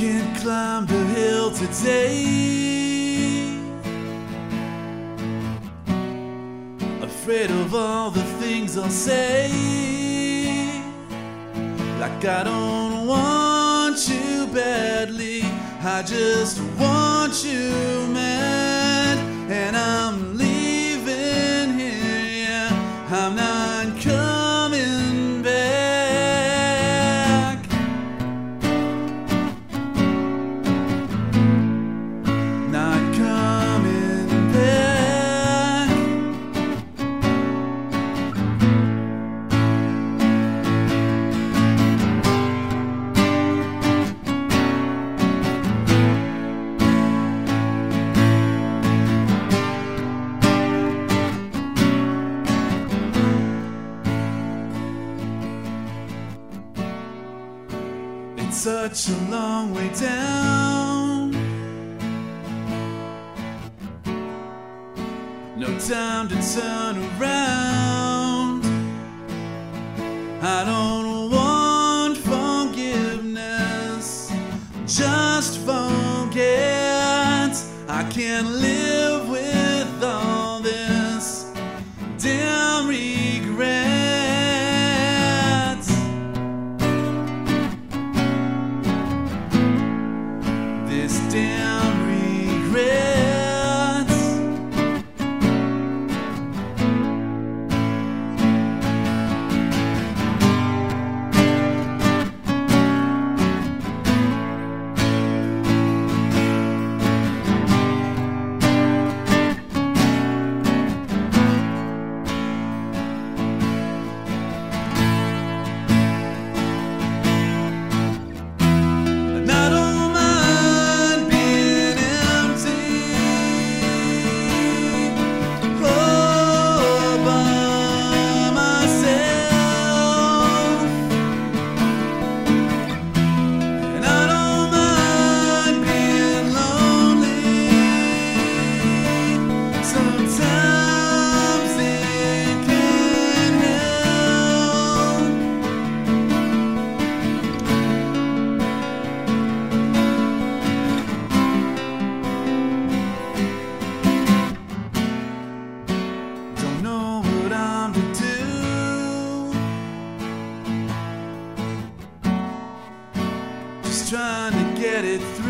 can't climb the hill today, afraid of all the things I'll say. Like I don't want you badly, I just want you mad. And I'm leaving here, yeah, I'm not coming back. Not coming back. It's such a long way down, no time to turn around. I don't want forgiveness, just forget. I can't live with all this damn regret. This damn regret. Trying to get it through.